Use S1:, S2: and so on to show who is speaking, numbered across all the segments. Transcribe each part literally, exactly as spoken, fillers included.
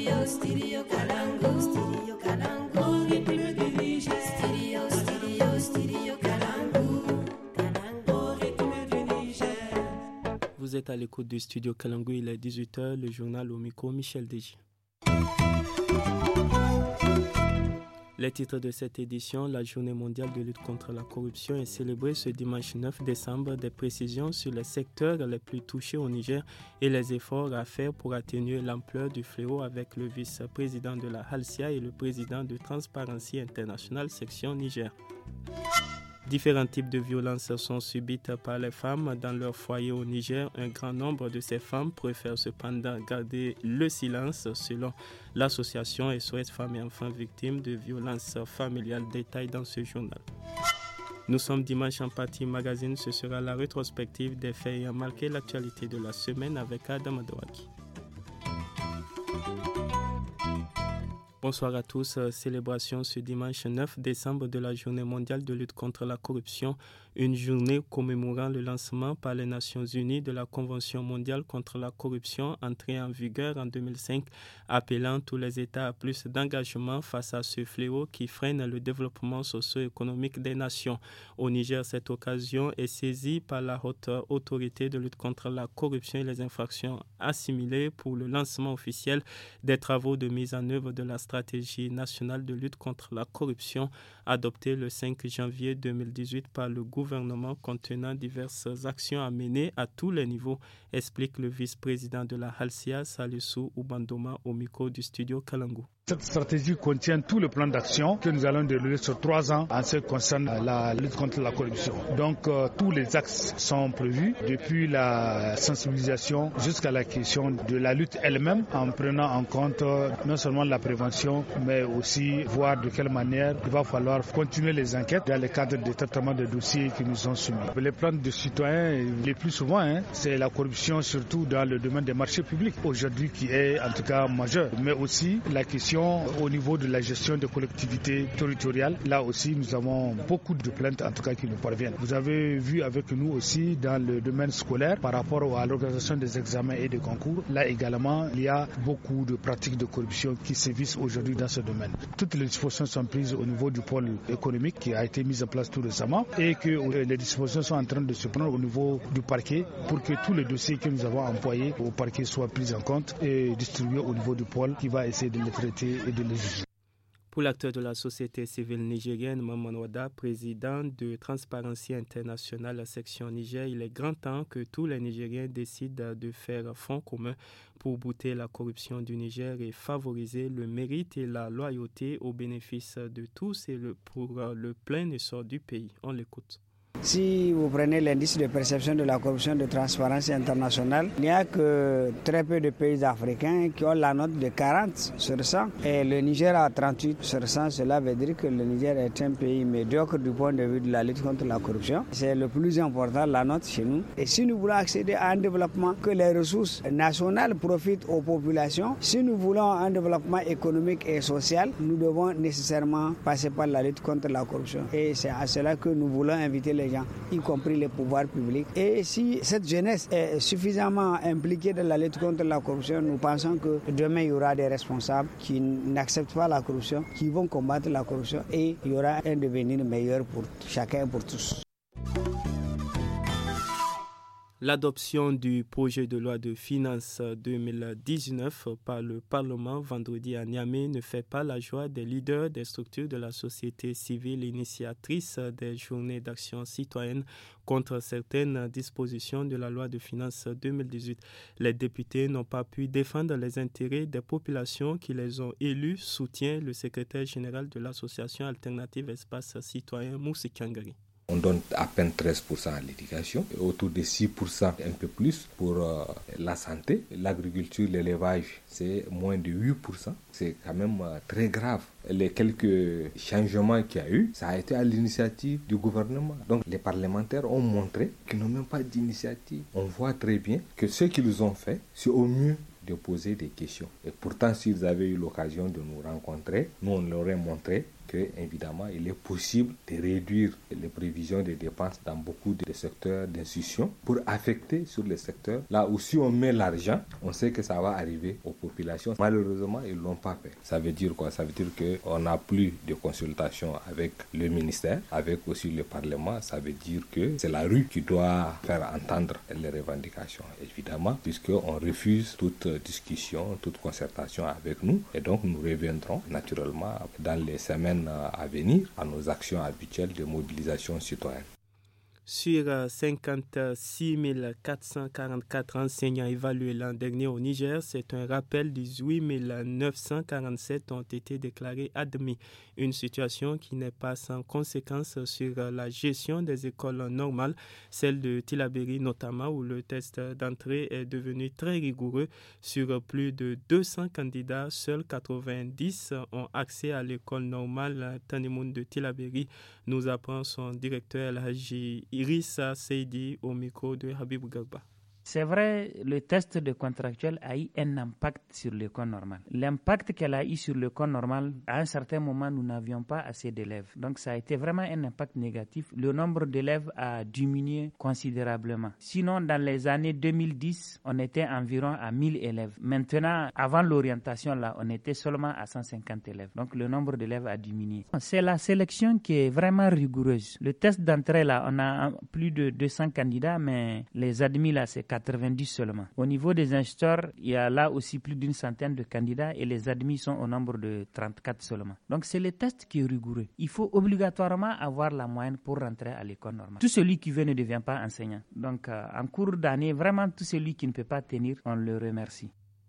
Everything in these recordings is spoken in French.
S1: Studio, Studio Kalangu. Studio Kalangu. Rythme du Niger. Studio, Studio, Studio Kalangu. Kalangu. Rythme du Niger.
S2: Vous êtes à l'écoute du Studio Kalangu, il est dix-huit heures, le journal au micro, Michel Deji. Les titres de cette édition, la journée mondiale de lutte contre la corruption est célébrée ce dimanche neuf décembre. Des précisions sur les secteurs les plus touchés au Niger et les efforts à faire pour atténuer l'ampleur du fléau avec le vice-président de la Halcia et le président de Transparency International section Niger. Différents types de violences sont subites par les femmes dans leur foyer au Niger. Un grand nombre de ces femmes préfèrent cependant garder le silence selon l'association S O S Femmes et Enfants Victimes de violences familiales. Détail dans ce journal. Nous sommes dimanche en partie magazine. Ce sera la rétrospective des faits ayant marqué l'actualité de la semaine avec Adam Adouaki. Bonsoir à tous. Célébration ce dimanche neuf décembre de la Journée mondiale de lutte contre la corruption, une journée commémorant le lancement par les Nations Unies de la Convention mondiale contre la corruption entrée en vigueur en deux mille cinq, appelant tous les États à plus d'engagement face à ce fléau qui freine le développement socio-économique des nations. Au Niger, cette occasion est saisie par la haute autorité de lutte contre la corruption et les infractions assimilées pour le lancement officiel des travaux de mise en œuvre de la stratégie nationale de lutte contre la corruption adoptée le cinq janvier deux mille dix-huit par le gouvernement contenant diverses actions à mener à tous les niveaux, explique le vice-président de la Halcia, Salissou Oubandoma, au micro du studio Kalangu.
S3: Cette stratégie contient tout le plan d'action que nous allons dérouler sur trois ans en ce qui concerne la lutte contre la corruption. Donc euh, tous les axes sont prévus, depuis la sensibilisation jusqu'à la question de la lutte elle-même, en prenant en compte euh, non seulement la prévention, mais aussi voir de quelle manière il va falloir continuer les enquêtes dans le cadre de traitement de dossiers qui nous sont soumis. Les plans de citoyens, les plus souvent, hein, c'est la corruption surtout dans le domaine des marchés publics, aujourd'hui qui est en tout cas majeure, mais aussi la question au niveau de la gestion des collectivités territoriales. Là aussi, nous avons beaucoup de plaintes, en tout cas, qui nous parviennent. Vous avez vu avec nous aussi dans le domaine scolaire, par rapport à l'organisation des examens et des concours. Là également, il y a beaucoup de pratiques de corruption qui sévissent aujourd'hui dans ce domaine. Toutes les dispositions sont prises au niveau du pôle économique qui a été mis en place tout récemment et que les dispositions sont en train de se prendre au niveau du parquet pour que tous les dossiers que nous avons employés au parquet soient pris en compte et distribués au niveau du pôle qui va essayer de les traiter et de les juger.
S2: Pour l'acteur de la société civile nigérienne, Maman Wada, président de Transparency International section Niger, il est grand temps que tous les Nigériens décident de faire front commun pour bouter la corruption du Niger et favoriser le mérite et la loyauté au bénéfice de tous et le, pour le plein essor du pays. On l'écoute.
S4: Si vous prenez l'indice de perception de la corruption de Transparency International, il n'y a que très peu de pays africains qui ont la note de quarante sur cent et le Niger a trente-huit sur cent. Cela veut dire que le Niger est un pays médiocre du point de vue de la lutte contre la corruption. C'est le plus important, la note chez nous. Et si nous voulons accéder à un développement que les ressources nationales profitent aux populations, si nous voulons un développement économique et social, nous devons nécessairement passer par la lutte contre la corruption. Et c'est à cela que nous voulons inviter les gens, y compris les pouvoirs publics. Et si cette jeunesse est suffisamment impliquée dans la lutte contre la corruption, nous pensons que demain il y aura des responsables qui n'acceptent pas la corruption, qui vont combattre la corruption et il y aura un devenir meilleur pour chacun et pour tous.
S2: L'adoption du projet de loi de finances deux mille dix-neuf par le Parlement vendredi à Niamey ne fait pas la joie des leaders des structures de la société civile initiatrices des journées d'action citoyenne contre certaines dispositions de la loi de finances deux mille dix-huit. Les députés n'ont pas pu défendre les intérêts des populations qui les ont élus, soutient le secrétaire général de l'association alternative Espace Citoyen, Moussi Kangari.
S5: On donne à peine treize pour cent à l'éducation, autour de six pour cent, un peu plus pour euh, la santé. L'agriculture, l'élevage, c'est moins de huit pour cent. C'est quand même euh, très grave. Les quelques changements qu'il y a eu, ça a été à l'initiative du gouvernement. Donc les parlementaires ont montré qu'ils n'ont même pas d'initiative. On voit très bien que ce qu'ils ont fait, c'est au mieux de poser des questions. Et pourtant, s'ils avaient eu l'occasion de nous rencontrer, nous on leur aurait montré que, évidemment, il est possible de réduire les prévisions de dépenses dans beaucoup de secteurs d'institutions pour affecter sur les secteurs là où si on met l'argent, on sait que ça va arriver aux populations. Malheureusement, ils ne l'ont pas fait. Ça veut dire quoi? Ça veut dire qu'on n'a plus de consultation avec le ministère, avec aussi le Parlement. Ça veut dire que c'est la rue qui doit faire entendre les revendications, évidemment, puisqu'on refuse toute discussion, toute concertation avec nous. Et donc, nous reviendrons naturellement dans les semaines à venir à nos actions habituelles de mobilisation citoyenne.
S2: Sur cinquante-six mille quatre cent quarante-quatre enseignants évalués l'an dernier au Niger, c'est un rappel, dix-huit mille neuf cent quarante-sept ont été déclarés admis. Une situation qui n'est pas sans conséquence sur la gestion des écoles normales, celle de Tillabéri notamment, où le test d'entrée est devenu très rigoureux. Sur plus de deux cents candidats, seuls quatre-vingt-dix ont accès à l'école normale Tanimoun de Tillabéri, nous apprend son directeur El Haji Irissa Seidi au micro de Habib Garba.
S6: C'est vrai, le test de contractuel a eu un impact sur l'école normale. L'impact qu'elle a eu sur l'école normale, à un certain moment, nous n'avions pas assez d'élèves. Donc, ça a été vraiment un impact négatif. Le nombre d'élèves a diminué considérablement. Sinon, dans les années deux mille dix, on était environ à mille élèves. Maintenant, avant l'orientation, là, on était seulement à cent cinquante élèves. Donc, le nombre d'élèves a diminué. C'est la sélection qui est vraiment rigoureuse. Le test d'entrée, là, on a plus de deux cents candidats, mais les admis, là, c'est quatre-vingt-dix seulement. Au niveau des instituteurs, il y a là aussi plus d'une centaine de candidats et les admis sont au nombre de trente-quatre seulement. Donc c'est le test qui est rigoureux. Il faut obligatoirement avoir la moyenne pour rentrer à l'école normale. Tout celui qui veut ne devient pas enseignant. Donc euh, en cours d'année, vraiment tout celui qui ne peut pas tenir, on le remercie.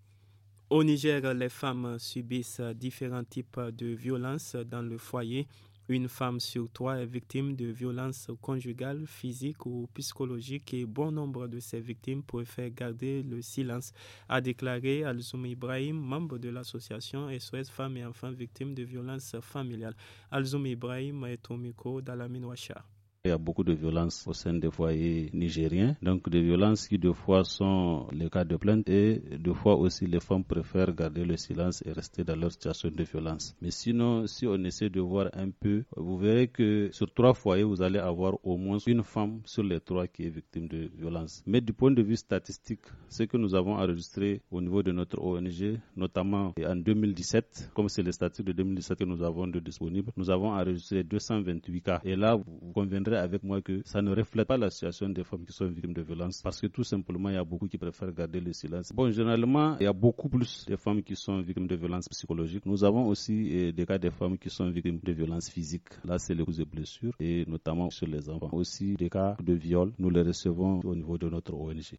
S2: Au Niger, les femmes subissent différents types de violences dans le foyer. Une femme sur trois est victime de violences conjugales, physiques ou psychologiques et bon nombre de ces victimes préfèrent garder le silence, a déclaré Alzoum Ibrahim, membre de l'association S O S Femmes et Enfants Victimes de violences familiales. Alzoum Ibrahim est au micro d'Alamine Ouachar.
S7: Il y a beaucoup de violences au sein des foyers nigériens, donc des violences qui deux fois sont le cas de plainte et deux fois aussi les femmes préfèrent garder le silence et rester dans leur situation de violence. Mais sinon, si on essaie de voir un peu, vous verrez que sur trois foyers, vous allez avoir au moins une femme sur les trois qui est victime de violence. Mais du point de vue statistique, ce que nous avons enregistré au niveau de notre O N G, notamment en deux mille dix-sept, comme c'est les statistiques de deux mille dix-sept que nous avons de disponibles, nous avons enregistré deux cent vingt-huit cas. Et là, vous conviendrez avec moi que ça ne reflète pas la situation des femmes qui sont victimes de violences parce que tout simplement il y a beaucoup qui préfèrent garder le silence. Bon, généralement il y a beaucoup plus de femmes qui sont victimes de violences psychologiques. Nous avons aussi eh, des cas de femmes qui sont victimes de violences physiques. Là c'est les causes de blessures et notamment sur les enfants. Aussi des cas de viol, nous les recevons au niveau de notre O N G.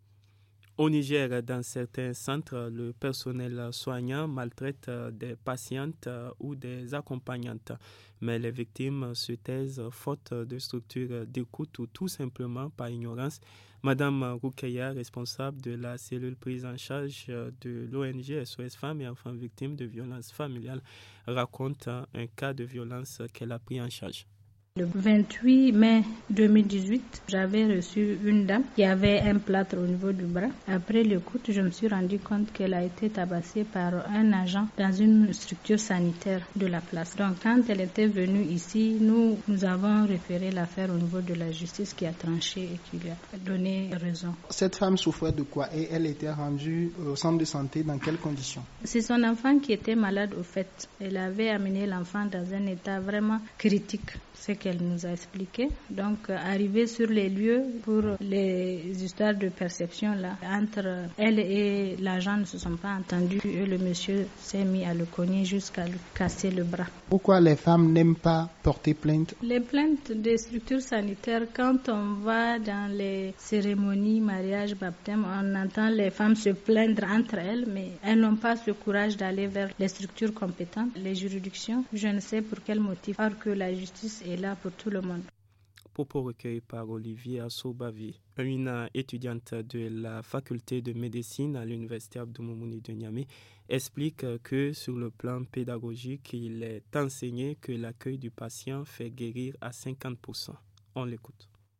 S2: Au Niger, dans certains centres, le personnel soignant maltraite des patientes ou des accompagnantes. Mais les victimes se taisent faute de structures d'écoute ou tout simplement par ignorance. Madame Roukeya, responsable de la cellule prise en charge de l'O N G S O S Femmes et Enfants Victimes de violences familiales, raconte un cas de violence qu'elle a pris en charge.
S8: Le vingt-huit mai deux mille dix-huit, j'avais reçu une dame qui avait un plâtre au niveau du bras. Après l'écoute, je me suis rendu compte qu'elle a été tabassée par un agent dans une structure sanitaire de la place. Donc quand elle était venue ici, nous, nous avons référé l'affaire au niveau de la justice qui a tranché et qui lui a donné raison.
S9: Cette femme souffrait de quoi et elle était rendue au centre de santé dans quelles conditions? C'est
S8: son enfant qui était malade au fait. Elle avait amené l'enfant dans un état vraiment critique. C'est qu'elle nous a expliqué. Donc, euh, arrivé sur les lieux pour les histoires de perception là, entre elle et l'agent ne se sont pas entendus et le monsieur s'est mis à le cogner jusqu'à lui casser le bras.
S9: Pourquoi les femmes n'aiment pas porter plainte?
S8: Les plaintes des structures sanitaires, quand on va dans les cérémonies, mariage, baptême, on entend les femmes se plaindre entre elles, mais elles n'ont pas ce courage d'aller vers les structures compétentes, les juridictions. Je ne sais pour quel motif, alors que la justice est là pour tout le monde.
S2: Propos recueillis par Olivier Assobavi, une étudiante de la faculté de médecine à l'université Abdou Moumouni de Niamey, explique que sur le plan pédagogique, il est enseigné que l'accueil du patient fait guérir à cinquante pour cent. On l'écoute.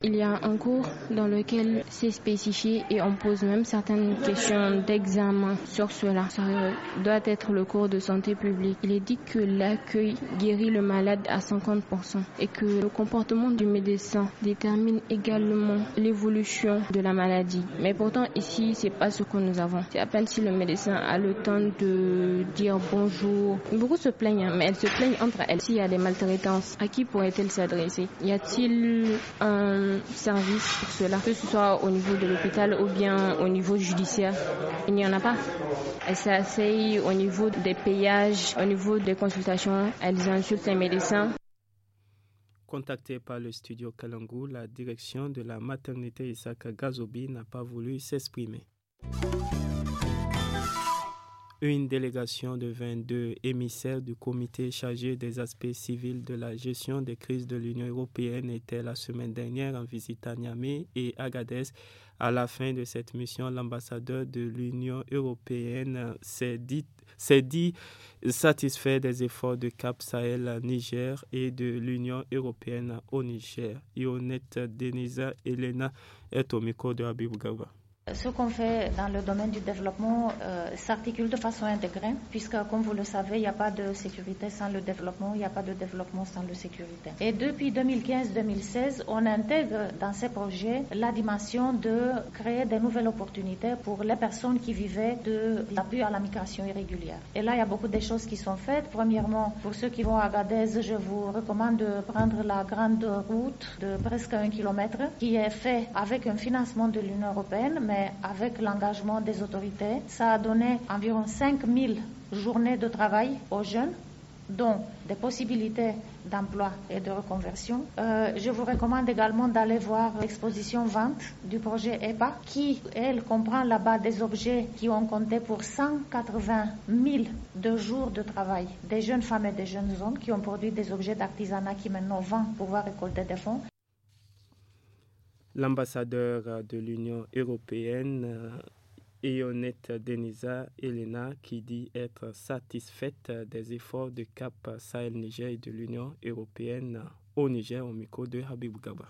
S10: Il y a un cours dans lequel c'est spécifié et on pose même certaines questions d'examen sur cela. Ça doit être le cours de santé publique. Il est dit que l'accueil guérit le malade à cinquante pour cent et que le comportement du médecin détermine également l'évolution de la maladie. Mais pourtant ici, c'est pas ce que nous avons. C'est à peine si le médecin a le temps de dire bonjour. Beaucoup se plaignent, mais elles se plaignent entre elles. S'il y a des maltraitances, à qui pourrait-elle s'adresser? Y a-t-il un service pour cela, que ce soit au niveau de l'hôpital ou bien au niveau judiciaire? Il n'y en a pas. Elles s'asseyent au niveau des payages, au niveau des consultations, elles insultent les médecins.
S2: Contactée par le studio Kalangu, la direction de la maternité Isaka Gazobi n'a pas voulu s'exprimer. Une délégation de vingt-deux émissaires du comité chargé des aspects civils de la gestion des crises de l'Union européenne était la semaine dernière en visite à Niamey et Agadez. À la fin de cette mission, l'ambassadeur de l'Union européenne s'est dit, s'est dit satisfait des efforts de Cap Sahel Niger et de l'Union européenne au Niger. Ionette Denisa Elena est au micro de Habib Gaba.
S11: Ce qu'on fait dans le domaine du développement euh, s'articule de façon intégrée, puisque, comme vous le savez, il n'y a pas de sécurité sans le développement, il n'y a pas de développement sans la sécurité. Et depuis deux mille quinze deux mille seize, on intègre dans ces projets la dimension de créer de nouvelles opportunités pour les personnes qui vivaient de l'appui à la migration irrégulière. Et là, il y a beaucoup de choses qui sont faites. Premièrement, pour ceux qui vont à Agadez, je vous recommande de prendre la grande route de presque un kilomètre, qui est faite avec un financement de l'Union européenne, mais avec l'engagement des autorités. Ça a donné environ cinq mille journées de travail aux jeunes, dont des possibilités d'emploi et de reconversion. Euh, je vous recommande également d'aller voir l'exposition vente du projet E P A, qui, elle, comprend là-bas des objets qui ont compté pour cent quatre-vingt mille de jours de travail. Des jeunes femmes et des jeunes hommes qui ont produit des objets d'artisanat qui maintenant vendent pour pouvoir récolter des fonds.
S2: L'ambassadeur de l'Union européenne, Ionette Denisa Elena, qui dit être satisfaite des efforts de Cap Sahel Niger et de l'Union européenne au Niger, au micro de Habib Gaba.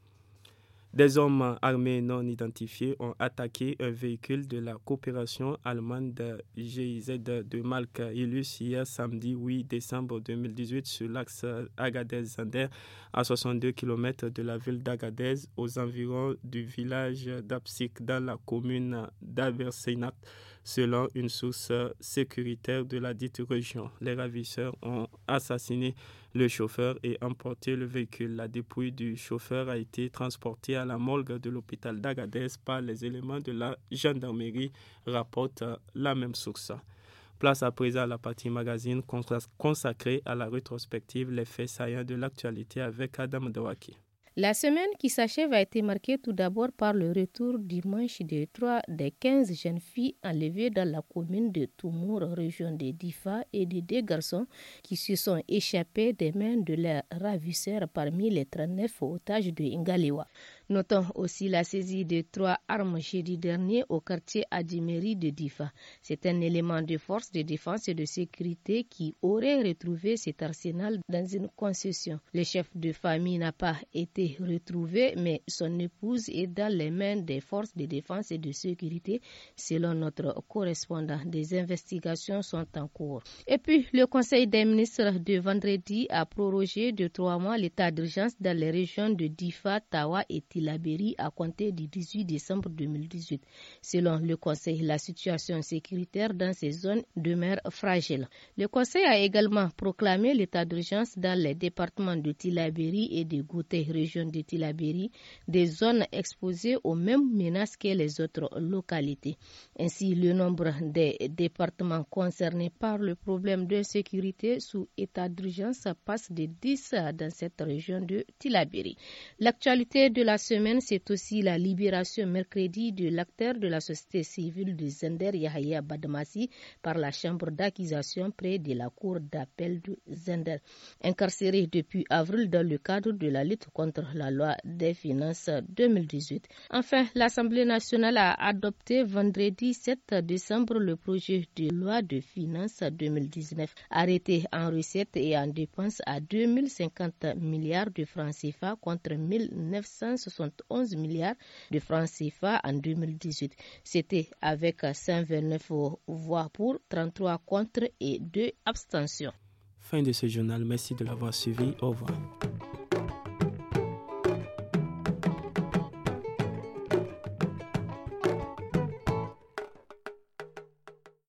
S2: Des hommes armés non identifiés ont attaqué un véhicule de la coopération allemande G I Z de Malk Ilus hier samedi huit décembre deux mille dix-huit sur l'axe Agadez-Zander à soixante-deux kilomètres de la ville d'Agadez aux environs du village d'Apsik dans la commune d'Aberseinat, selon une source sécuritaire de la dite région. Les ravisseurs ont assassiné le chauffeur et emporté le véhicule. La dépouille du chauffeur a été transportée à la morgue de l'hôpital d'Agadez par les éléments de la gendarmerie, rapporte la même source. Place à présent à la partie magazine consacrée à la rétrospective Les faits saillants de l'actualité avec Adam Dawaki.
S12: La semaine qui s'achève a été marquée tout d'abord par le retour dimanche de trois des quinze jeunes filles enlevées dans la commune de Toumour, région de Difa, et de deux garçons qui se sont échappés des mains de leurs ravisseurs parmi les trente-neuf otages de Ngalewa. Notons aussi la saisie de trois armes jeudi dernier au quartier Adimeri de Difa. C'est un élément de force de défense et de sécurité qui aurait retrouvé cet arsenal dans une concession. Le chef de famille n'a pas été retrouvé, mais son épouse est dans les mains des forces de défense et de sécurité, selon notre correspondant. Des investigations sont en cours. Et puis, le Conseil des ministres de vendredi a prorogé de trois mois l'état d'urgence dans les régions de Difa, Tawa et Tilaberi à compter du dix-huit décembre deux mille dix-huit. Selon le Conseil, la situation sécuritaire dans ces zones demeure fragile. Le Conseil a également proclamé l'état d'urgence dans les départements de Tilaberi et de Gouté, région de Tilaberi, des zones exposées aux mêmes menaces que les autres localités. Ainsi, le nombre des départements concernés par le problème d'insécurité sous état d'urgence passe de dix dans cette région de Tilaberi. L'actualité de la semaine, c'est aussi la libération mercredi de l'acteur de la société civile de Zender, Yahya Badmassi, par la chambre d'accusation près de la cour d'appel de Zender. Incarcéré depuis avril dans le cadre de la lutte contre la loi des finances deux mille dix-huit. Enfin, l'Assemblée nationale a adopté vendredi sept décembre le projet de loi de finances deux mille dix-neuf, arrêté en recettes et en dépenses à deux mille cinquante milliards de francs C F A contre mille neuf cent soixante soixante et onze milliards de francs C F A en deux mille dix-huit. C'était avec cent vingt-neuf voix pour, trente-trois contre et deux abstentions.
S2: Fin de ce journal. Merci de l'avoir suivi. Au revoir.